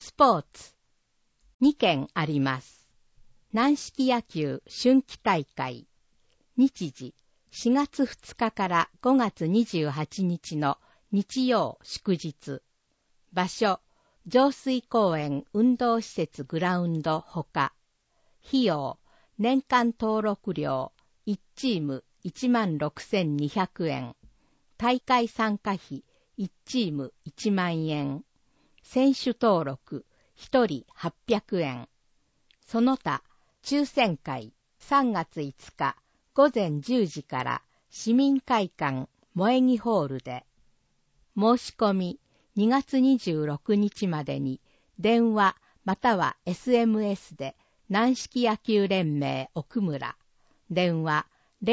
スポーツ。2件あります。軟式野球春季大会。日時、4月2日から5月28日の日曜祝日。場所、上水公園運動施設グラウンドほか。費用、年間登録料、1チーム16,200円。大会参加費、1チーム1万円。選手登録、1人800円。その他、抽選会、3月5日、午前10時から市民会館萌木ホールで。申し込み、2月26日までに、電話または SMS で、軟式野球連盟奥村。電話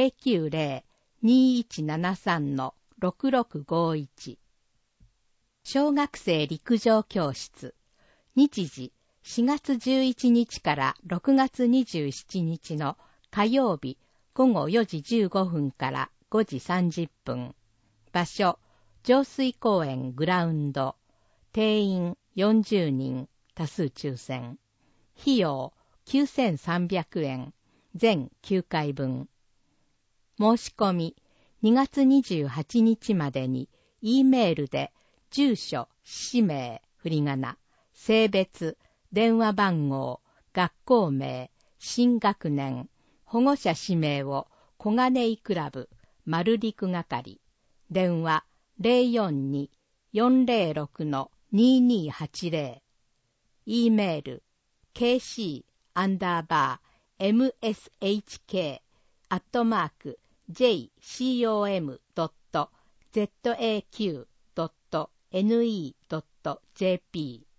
090-2173-6651。小学生陸上教室。日時、4月11日から6月27日の火曜日午後4時15分から5時30分。場所、上水公園グラウンド。定員40人、多数抽選。費用9,300円、全9回分。申し込み、2月28日までに E メールで住所、氏名、振り仮名、性別、電話番号、学校名、新学年、保護者氏名を小金井クラブ、丸陸係。電話 042-406-2280。E メール、kc_mshk@jcom.zaq.ne.jp